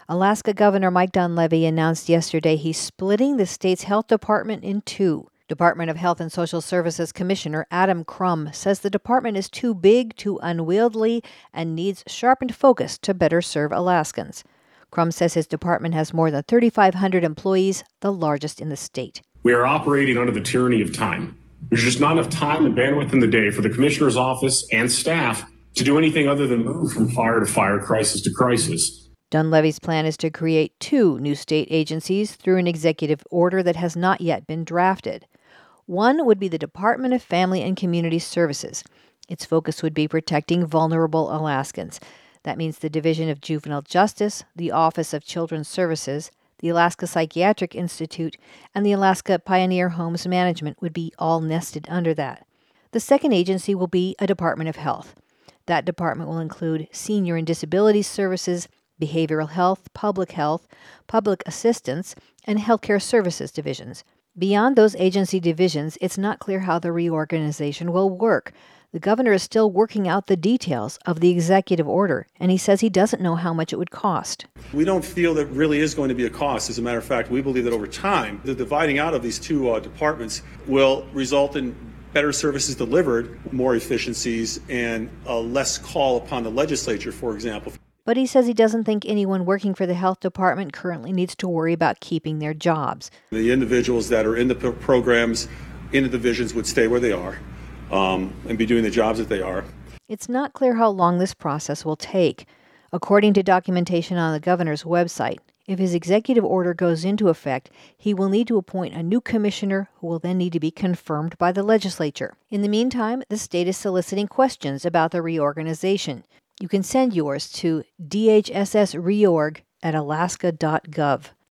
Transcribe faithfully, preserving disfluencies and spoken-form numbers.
Alaska Governor Mike Dunleavy announced yesterday he's splitting the state's health department in two. Department of Health and Social Services Commissioner Adam Crum says the department is too big, too unwieldy, and needs sharpened focus to better serve Alaskans. Crum says his department has more than thirty-five hundred employees, the largest in the state. We are operating under the tyranny of time. There's just not enough time and bandwidth in the day for the commissioner's office and staff to do anything other than move from fire to fire, crisis to crisis. Dunleavy's plan is to create two new state agencies through an executive order that has not yet been drafted. One would be the Department of Family and Community Services. Its focus would be protecting vulnerable Alaskans. That means the Division of Juvenile Justice, the Office of Children's Services, the Alaska Psychiatric Institute, and the Alaska Pioneer Homes Management would be all nested under that. The second agency will be a Department of Health. That department will include Senior and Disability Services, Behavioral Health, Public Health, Public Assistance, and Healthcare Services divisions. Beyond those agency divisions, it's not clear how the reorganization will work. The governor is still working out the details of the executive order, and he says he doesn't know how much it would cost. We don't feel that really is going to be a cost. As a matter of fact, we believe that over time, the dividing out of these two uh, departments will result in better services delivered, more efficiencies, and uh, less call upon the legislature, for example. But he says he doesn't think anyone working for the health department currently needs to worry about keeping their jobs. The individuals that are in the p- programs, in the divisions, would stay where they are um, and be doing the jobs that they are. It's not clear how long this process will take. According to documentation on the governor's website, if his executive order goes into effect, he will need to appoint a new commissioner who will then need to be confirmed by the legislature. In the meantime, the state is soliciting questions about the reorganization. You can send yours to d h s s reorg at alaska dot gov.